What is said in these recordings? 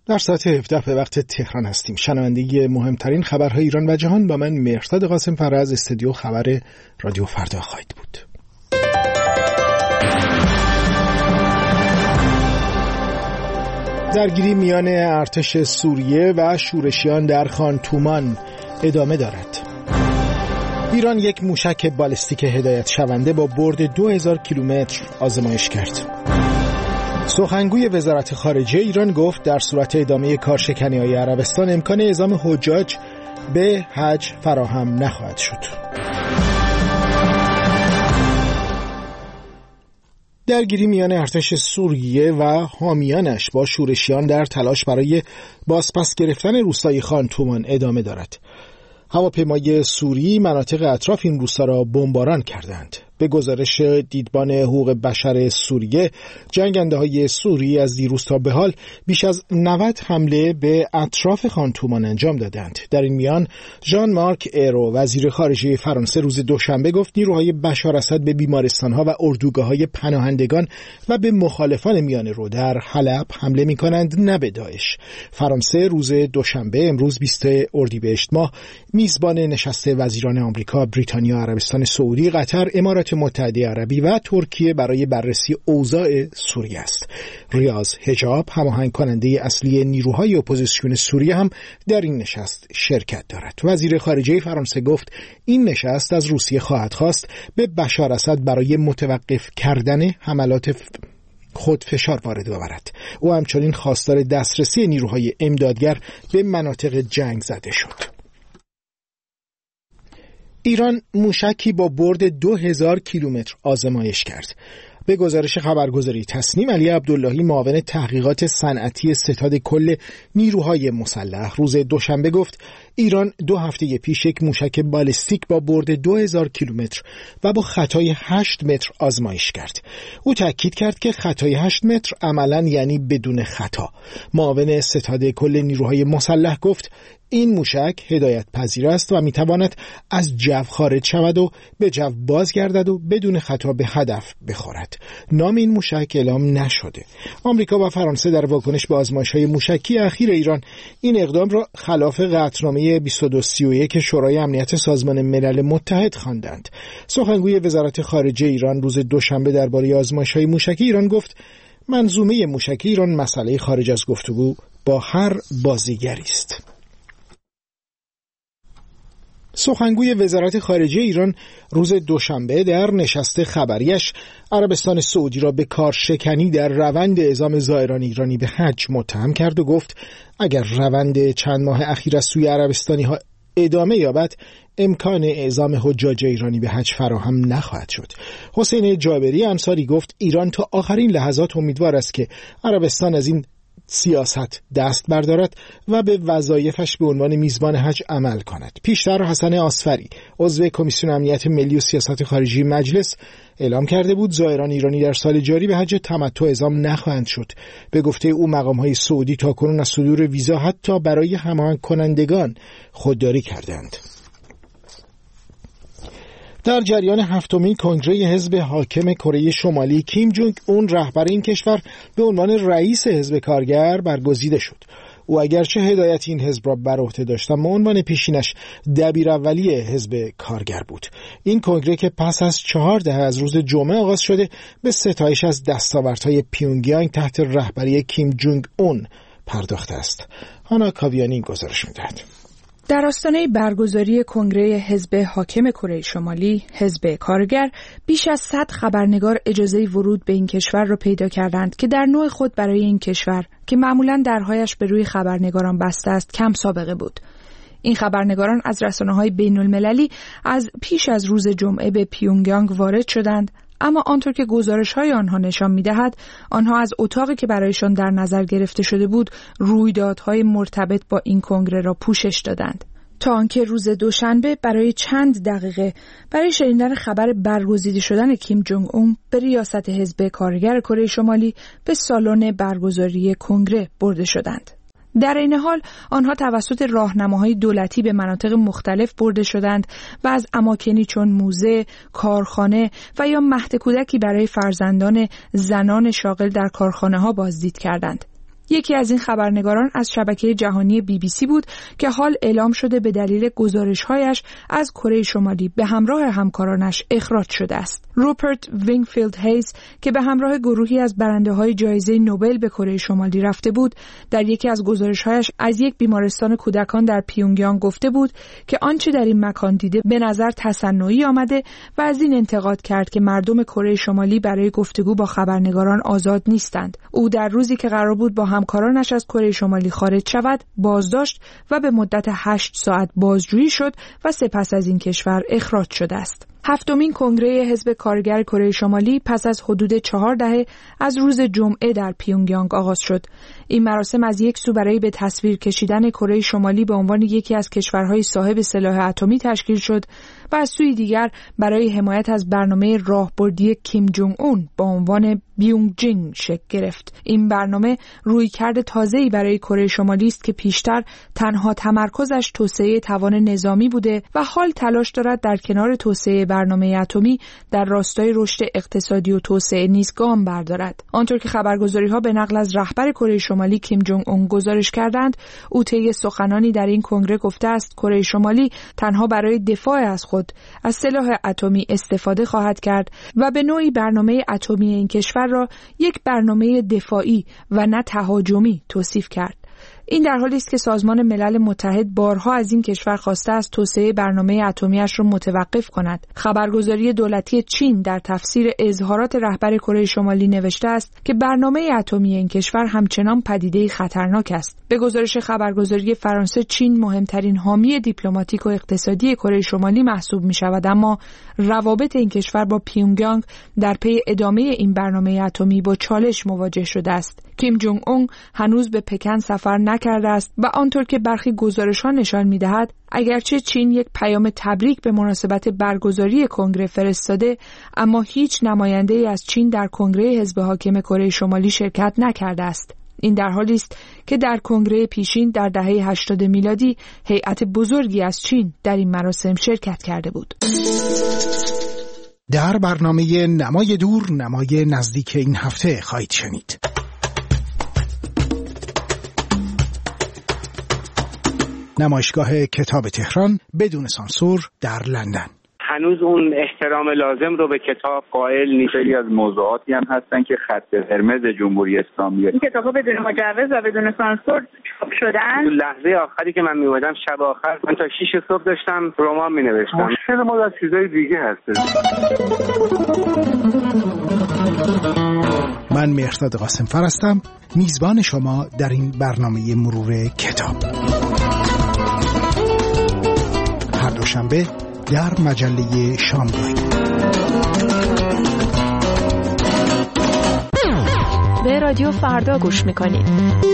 در ساعت 17 به وقت تهران هستیم. شنونده مهمترین خبرهای ایران و جهان با من مهرداد قاسم فر از استودیو خبر رادیو فردا خواهید بود. درگیری میان ارتش سوریه و شورشیان در خان تومان ادامه دارد. ایران یک موشک بالستیک هدایت شونده با برد 2000 کیلومتر آزمایش کرد. سخنگوی وزارت خارجه ایران گفت در صورت ادامه کارشکنی‌های عربستان امکان اعزام حجاج به حج فراهم نخواهد شد. درگیری میان ارتش سوریه و حامیانش با شورشیان در تلاش برای بازپس گرفتن روستای خان تومان ادامه دارد. هواپیمای سوری مناطق اطراف این روستا را بمباران کردند. به گزارش دیدبان حقوق بشر سوریه، جنگنده‌های سوری از دیروز تا به حال بیش از 90 حمله به اطراف خان تومان انجام دادند. در این میان ژان مارک ایرو وزیر خارجه فرانسه روز دوشنبه گفت نیروهای بشار اسد به بیمارستان‌ها و اردوگاه‌های پناهندگان و به مخالفان میانه رو در حلب حمله می‌کنند، نه به داعش. فرانسه روز دوشنبه امروز 20 اردیبهشت ماه میزبان نشست وزیران آمریکا، بریتانیا، عربستان سعودی، قطر، امارات متحده عربی و ترکیه برای بررسی اوضاع سوریه است. ریاض حجاب، هماهنگ کننده اصلی نیروهای اپوزیسیون سوریه، هم در این نشست شرکت دارد. وزیر خارجه فرانسه گفت این نشست از روسیه خواهد خواست به بشار اسد برای متوقف کردن حملات خود فشار وارد آورد. او همچنین خواستار دسترسی نیروهای امدادگر به مناطق جنگ زده شد. ایران موشکی با برد 2000 کیلومتر آزمایش کرد. به گزارش خبرگزاری تسنیم، علی عبداللهی معاون تحقیقات صنعتی ستاد کل نیروهای مسلح روز دوشنبه گفت ایران 2 هفته پیش یک موشک بالستیک با برد 2000 کیلومتر و با خطای 8 متر آزمایش کرد. او تاکید کرد که خطای 8 متر عملاً یعنی بدون خطا. معاون ستاد کل نیروهای مسلح گفت این موشک هدایت پذیر است و میتواند از جو خارج شود و به جو بازگردد و بدون خطا به هدف بخورد. نام این موشک اعلام نشده. آمریکا و فرانسه در واکنش به آزمایش‌های موشکی اخیر ایران این اقدام را خلاف قطعنامه 2231 شورای امنیت سازمان ملل متحد خواندند. سخنگوی وزارت خارجه ایران روز دوشنبه درباره آزمایش‌های موشکی ایران گفت منظومه موشکی ایران مسئله خارج از گفتگو با هر بازیگری است. سخنگوی وزارت خارجه ایران روز دوشنبه در نشست خبریش عربستان سعودی را به کارشکنی در روند اعزام زائران ایرانی به حج متهم کرد و گفت اگر روند چند ماه اخیر از سوی عربستانی ها ادامه یابد امکان اعزام حجاج ایرانی به حج فراهم نخواهد شد. حسین جابری انصاری گفت ایران تا آخرین لحظات امیدوار است که عربستان از این سیاست دست بردارد و به وظایفش به عنوان میزبان حج عمل کند. پیشتر حسن آصفری عضو کمیسیون امنیت ملی و سیاست خارجی مجلس اعلام کرده بود زائران ایرانی در سال جاری به حج تمتع اعزام نخواهند شد. به گفته او مقام‌های سعودی تاکنون از صدور ویزا حتی برای هماهنگ کنندگان خودداری کردند. در جریان 7مین کنگره حزب حاکم کره شمالی، کیم جونگ اون رهبر این کشور به عنوان رئیس حزب کارگر برگزیده شد. او اگرچه هدایت این حزب را بر عهده داشت اما عنوان پیشینش دبیر اولی حزب کارگر بود. این کنگره که پس از 4 دهه از روز جمعه آغاز شده به ستایش از دستاوردهای پیونگیانگ تحت رهبری کیم جونگ اون پرداخته است. هانا کاویانی گزارش می‌دهد. در آستانه برگزاری کنگره حزب حاکم کره شمالی، حزب کارگر، بیش از 100 خبرنگار اجازه ورود به این کشور را پیدا کردند که در نوع خود برای این کشور که معمولاً درهایش به روی خبرنگاران بسته است کم سابقه بود. این خبرنگاران از رسانه‌های بین‌المللی از پیش از روز جمعه به پیونگیانگ وارد شدند، اما آنطور که گزارش‌های آنها نشان می‌دهد، آنها از اتاقی که برایشان در نظر گرفته شده بود، رویدادهای مرتبط با این کنگره را پوشش دادند. تا آنکه روز دوشنبه برای چند دقیقه برای شنیدن خبر برگزیده شدن کیم جونگ اون به ریاست حزب کارگر کره شمالی به سالن برگزاری کنگره برده شدند. در این حال آنها توسط راهنماهای دولتی به مناطق مختلف برده شدند و از اماکنی چون موزه، کارخانه و یا مهد کودکی برای فرزندان زنان شاغل در کارخانه ها بازدید کردند. یکی از این خبرنگاران از شبکه جهانی BBC بود که حال اعلام شده به دلیل گزارش‌هایش از کره شمالی به همراه همکارانش اخراج شده است. روپرت وینگفیلد هیز که به همراه گروهی از برنده‌های جایزه نوبل به کره شمالی رفته بود، در یکی از گزارش‌هایش از یک بیمارستان کودکان در پیونگیانگ گفته بود که آنچه در این مکان دیده به نظر تصنعی آمده و از این انتقاد کرد که مردم کره شمالی برای گفتگو با خبرنگاران آزاد نیستند. او در روزی که قرار بود با همکارانش از کره شمالی خارج شود، بازداشت و به مدت 8 ساعت بازجویی شد و سپس از این کشور اخراج شده است. هفتمین کنگره حزب کارگر کره شمالی پس از حدود 4 دهه از روز جمعه در پیونگیانگ آغاز شد. این مراسم از یک سو برای به تصویر کشیدن کره شمالی به عنوان یکی از کشورهای صاحب سلاح اتمی تشکیل شد و از سوی دیگر برای حمایت از برنامه راهبردی کیم جونگ اون با عنوان بیونگجینگ شکل گرفت. این برنامه رویکرد تازه‌ای برای کره شمالی است که پیشتر تنها تمرکزش توسعه توان نظامی بوده و حال تلاش دارد در کنار توسعه برنامه اتمی در راستای رشد اقتصادی و توسعه نیز گام بردارد. آنطور که خبرگزاری‌ها به نقل از رهبر کره شمالی کیم جونگ اون گزارش کردند، او طی سخنانی در این کنگره گفته است کره شمالی تنها برای دفاع از خود از سلاح اتمی استفاده خواهد کرد و به نوعی برنامه اتمی این کشور را یک برنامه دفاعی و نه تهاجمی توصیف کرد. این در حالی است که سازمان ملل متحد بارها از این کشور خواسته است توسعه برنامه اتمی‌اش را متوقف کند. خبرگزاری دولتی چین در تفسیر اظهارات رهبر کره شمالی نوشته است که برنامه اتمی این کشور همچنان پدیده‌ای خطرناک است. به گزارش خبرگزاری فرانسه، چین مهمترین حامی دیپلماتیک و اقتصادی کره شمالی محسوب می‌شود، اما روابط این کشور با پیونگیانگ در پی ادامه این برنامه اتمی با چالش مواجه شده است. کیم جونگ اون هنوز به پکن سفر نکرده است و آنطور که برخی گزارش‌ها نشان می‌دهد اگرچه چین یک پیام تبریک به مناسبت برگزاری کنگره فرستاده، اما هیچ نماینده‌ای از چین در کنگره حزب حاکم کره شمالی شرکت نکرده است. این در حالی است که در کنگره پیشین در دهه 80 میلادی هیئت بزرگی از چین در این مراسم شرکت کرده بود. در برنامه نمای دور نمای نزدیک این هفته خواهید شنید. نمایشگاه کتاب تهران بدون سانسور در لندن. هنوز اون احترام لازم رو به کتاب قائل نیست. خیلی از موضوعاتی هم هستن که خط قرمز جمهوری اسلامی. این کتاب‌ها بدون مجوز و بدون سانسور چاپ شدن. لحظه آخری که من میومدم شب آخر من تا 6 صبح داشتم رمان می‌نوشتم. مشکل ما از چیزای دیگه هست. من مهرداد قاسم‌فر هستم، میزبان شما در این برنامه مرور کتاب. هر دوشنبه در مجله شامگاهی. به رادیو فردا گوش میکنید.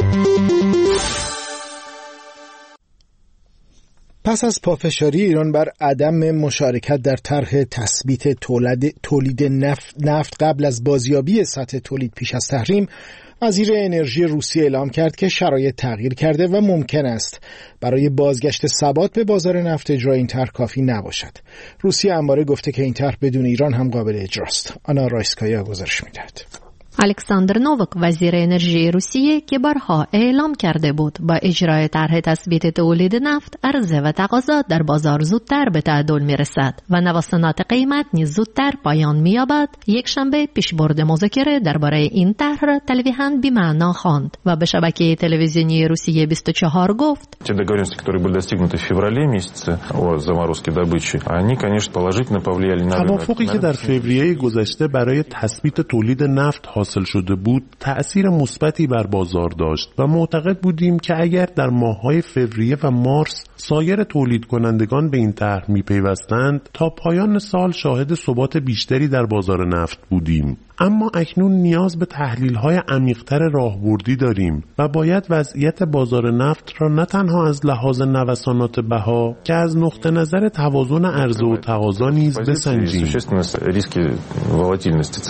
پس از پافشاری ایران بر عدم مشارکت در طرح تثبیت تولید نفت قبل از بازیابی سطح تولید پیش از تحریم، وزیر انرژی روسیه اعلام کرد که شرایط تغییر کرده و ممکن است برای بازگشت ثبات به بازار نفت اجرای این طرح کافی نباشد. روسیه همواره گفته که این طرح بدون ایران هم قابل اجراست. آنا رایسکایا گزارش می‌دهد. الکساندر نووک وزیر انرژی روسیه که بارها اعلام کرده بود با اجرای طرح تثبیت تولید نفت عرضه و تقاضا در بازار زودتر به تعادل میرسد و نوسانات قیمت نیز زودتر پایان می‌یابد، یک شنبه پیشبرد مذاکره درباره این طرح را تلویحاً بی‌معنا خواند و به شبکه تلویزیونی روسیه 24 گفت: Те договоренности, которые были достигнуты в феврале месяце о заморозке добычи, они, конечно, положительно повлияли на توافقی که در فوریه گذشته برای تثبیت تولید نفت حاصل شده بود تأثیر مثبتی بر بازار داشت و معتقد بودیم که اگر در ماه‌های فوریه و مارس سایر تولید کنندگان به این طرح می‌پیوستند تا پایان سال شاهد ثبات بیشتری در بازار نفت بودیم. اما اکنون نیاز به تحلیل‌های عمیق‌تر راهبردی داریم و باید وضعیت بازار نفت را نه تنها از لحاظ نوسانات بها که از نقطه نظر توازن عرضه و تقاضا نیز بسنجیم.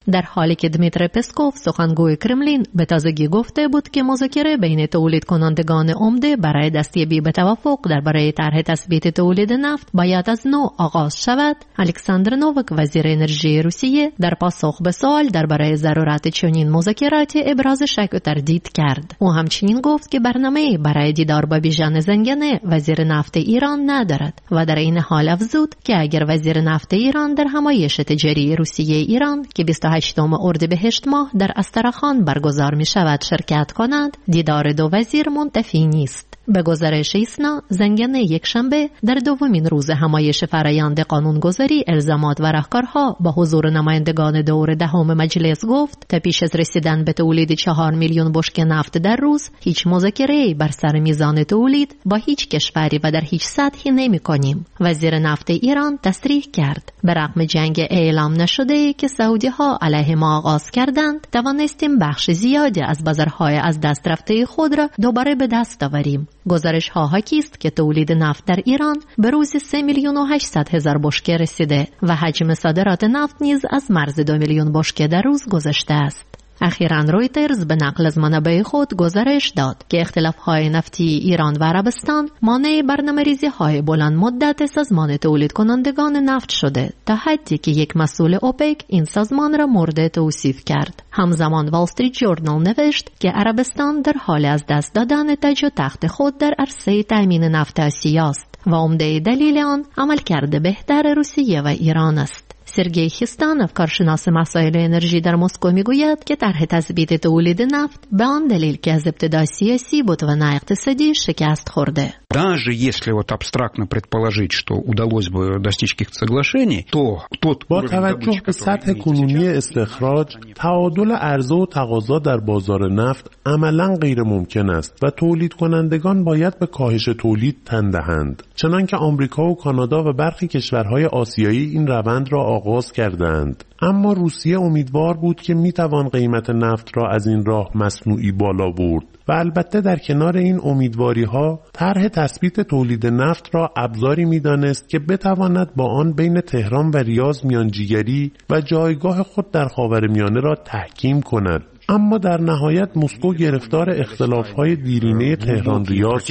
در حالی که دمیتر پسکوف سخنگوی کرملین به تازگی گفته بود که مذاکره بین تولید کنندگان عمده برای دستیابی به توافق درباره طرح تثبیت تولید نفت باید از نو آغاز شود، الکساندر نووک وزیر انرژی روسیه در پاسخ به سوال درباره ضرورت چنین مذاکراتی ابراز شک و تردید کرد. او همچنین گفت که برنامه برای دیدار با بیژن زنگنه وزیر نفت ایران ندارد و در این حال افزود که اگر وزیر نفت ایران در همایش تجاری روسیه ایران که 28 اردیبهشت ماه در استرخان برگزار می شود شرکت کند، دیدار دو وزیر منتفی نیست. به گزارش ایسنا، زنگنه یک شنبه در دومین روز همایش فرایند قانونگذاری الزامات و راهکارها با حضور نمایندگان دور دهم مجلس گفت تا پیش از رسیدن به تولید 4 میلیون بشکه نفت در روز هیچ مذاکره‌ای بر سر میزان تولید با هیچ کشوری و در هیچ سطحی نمی کنیم. وزیر نفت ایران تصریح کرد به رغم جنگ اعلام نشده که سعودی ها علیه ما آغاز کردند، توانستیم بخش زیادی از بازارهای از دست رفته خود را دوباره به دست آوریم. گزارش ها حاکی است که تولید نفت در ایران به روزی 3,800,000 بشکه رسیده و حجم صادرات نفت نیز از مرز 2 میلیون بشکه در روز گذشته است. اخیراً رویترز به نقل از منابع خود گزارش داد که اختلاف‌های نفتی ایران و عربستان مانع برنامه‌ریزی‌های بلند مدت سازمان تولید کنندگان نفت شده تا حدی که یک مسئول اوپک این سازمان را مورد توصیف کرد. همزمان وال استریت جورنال نوشت که عربستان در حال از دست دادن تاج و تخت خود در عرصه تامین نفت آسیا است و عمده دلیل آن عملکرد بهتر روسیه و ایران است. سرگئی خیستانوف کارشناس مسائل انرژی در مسکو میگوید که طرح تثبیت تولید نفت به آن دلیل که از ابتدا سیاسی بود و نه اقتصادی шикаст خورده. Даже если вот абстрактно предположить, что удалось бы достичь каких-то соглашений, то тот با توجه به سطح کنونی استخراج، تعادل عرضه و تقاضا در بازار نفت عملاً غیر ممکن است و تولید کنندگان باید به کاهش تولید تن دهند. چنانکه آمریکا و کانادا و برخی کشورهای آسیایی این روند را آغاز کردند. اما روسیه امیدوار بود که میتوان قیمت نفت را از این راه مصنوعی بالا برد و البته در کنار این امیدواری ها طرح تثبیت تولید نفت را ابزاری میدانست که بتواند با آن بین تهران و ریاض میانجیگری و جایگاه خود در خاورمیانه را تحکیم کند. اما در نهایت مسکو گرفتار اختلاف‌های دیرینه تهران ریاض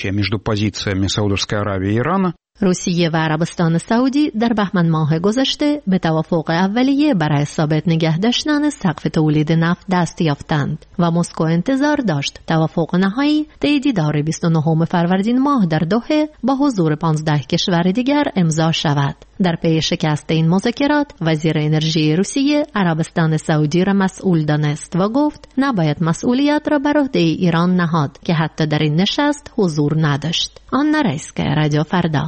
شد. روسیه و عربستان سعودی در بهمن ماه گذشته به توافق اولیه برای ثابت نگه داشتن سقف تولید نفت دست یافتند و مسکو انتظار داشت توافق نهایی طی دیدار 29 فروردین ماه در دوحه با حضور 15 کشور دیگر امضا شود. در پی شکست این مذاکرات، وزیر انرژی روسیه عربستان سعودی را مسئول دانست و گفت نباید مسئولیت را بر عهده ایران نهاد که حتی در این نشست حضور نداشت. آن نرایسکه رادیو فردا.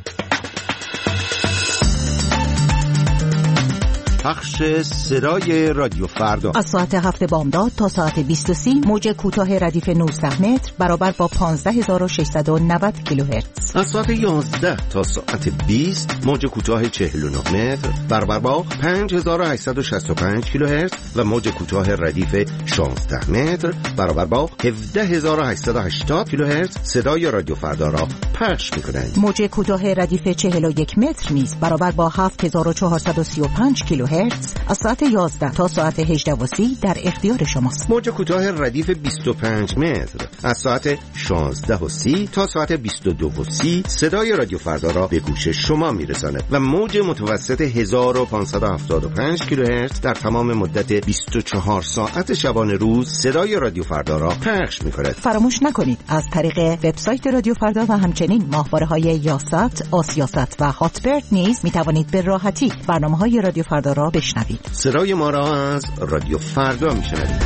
پخش صدای رادیو فردا از ساعت 7 بامداد تا ساعت 20:30 موج کوتاه ردیف 19 متر برابر با 15690 کیلوهرتز. از ساعت 11 تا ساعت 20 موج کوتاه 49 متر برابر با 5865 کیلوهرتز و موج کوتاه ردیف 16 متر برابر با 17880 کیلوهرتز صدای رادیو فردا را پخش می‌کنند. موج کوتاه ردیف 41 متر نیز برابر با 7435 کیلوهرتز از ساعت 11 تا ساعت 18:30 در اختیار شماست. موج کوتاه ردیف 25 متر از ساعت 16:30 تا ساعت 22:30 صدای رادیو فردا را به گوش شما میرساند و موج متوسط 1575 کیلوهرتز در تمام مدت 24 ساعت شبانه روز صدای رادیو فردا را پخش می‌کند. فراموش نکنید از طریق وبسایت رادیو فردا و همچنین ماهواره‌های یاست، آسیاست و هاتبرد نیز می‌توانید به راحتی برنامه‌های رادیو فردا را بشنوید. صدای ما را از رادیو فردا میشنوید.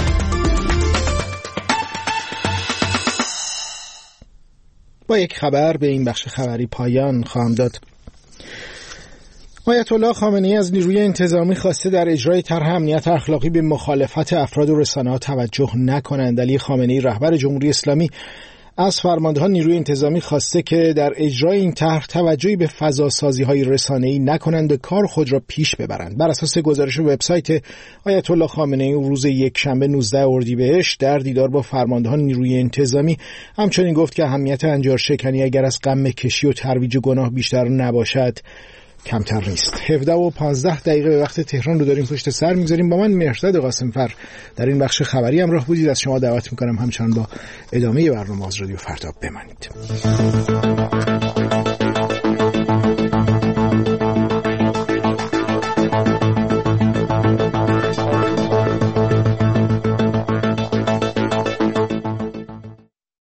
با یک خبر به این بخش خبری پایان خواهم داد. آیت الله خامنه‌ای از نیروی انتظامی خواسته در اجرای طرح امنیت اخلاقی به مخالفت افراد و رسانه‌ها توجه نکنند. علی خامنه‌ای رهبر جمهوری اسلامی از فرماندهان نیروی انتظامی خواسته که در اجرای این طرح توجهی به فضاسازی‌های رسانه‌ای نکنند و کار خود را پیش ببرند. بر اساس گزارش وبسایت آیت الله خامنه‌ای روز یکشنبه 19 اردیبهشت در دیدار با فرماندهان نیروی انتظامی همچنین گفت که اهمیت انجارشکنی اگر از غم کشی و ترویج گناه بیشتر نباشد کمتر نیست. 17 و 15 دقیقه به وقت تهران رو داریم پشت سر می‌گذاریم. با من مهرداد قاسمفر در این بخش خبری همراه بودید. از شما دعوت می‌کنم همچنان با ادامه برنامه از رادیو فردا بمانید.